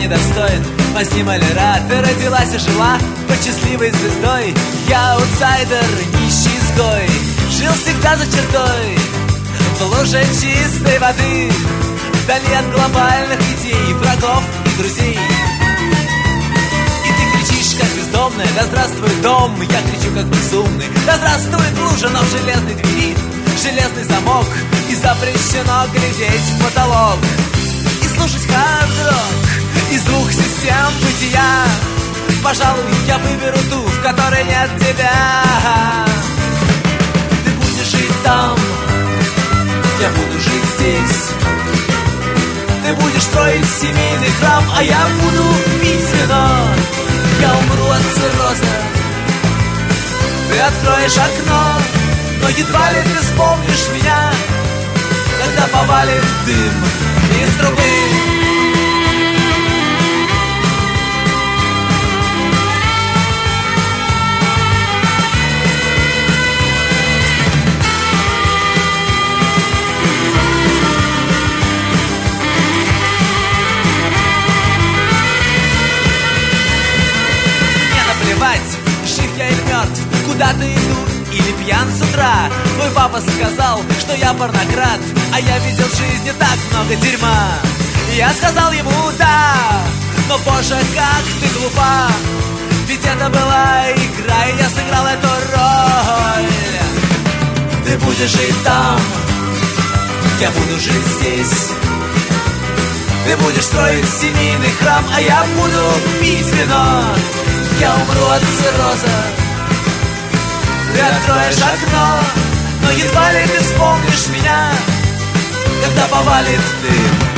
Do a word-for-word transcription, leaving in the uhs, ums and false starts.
недостоин. Возьми маляра, ты родилась и жила под счастливой звездой. Я аутсайдер, нищий изгой, жил всегда за чертой, в луже чистой воды, вдали от глобальных идей, врагов и друзей. И ты кричишь, как бездомная: да здравствует дом! Я кричу, как безумный: да здравствует лужа! Но в железной двери железный замок, и запрещено глядеть в потолок и слушать хард-рок из двух систем бытия. Пожалуй, я выберу ту, в которой нет тебя. Ты будешь жить там, я буду жить здесь. Ты будешь строить семейный храм, а я буду пить вино. Я умру от цирроза, ты откроешь окно, но едва ли ты вспомнишь меня, когда повалит дым из трубы. Жив я или мертв, куда-то иду или пьян с утра. Твой папа сказал, что я порнократ, а я видел в жизни так много дерьма. Я сказал ему да, но боже, как ты глупа. Ведь это была игра, и я сыграл эту роль. Ты будешь жить там, я буду жить здесь. Ты будешь строить семейный храм, а я буду пить вино. Я умру от цирроза, ты откроешь окно, но едва ли ты вспомнишь меня, когда повалит дым.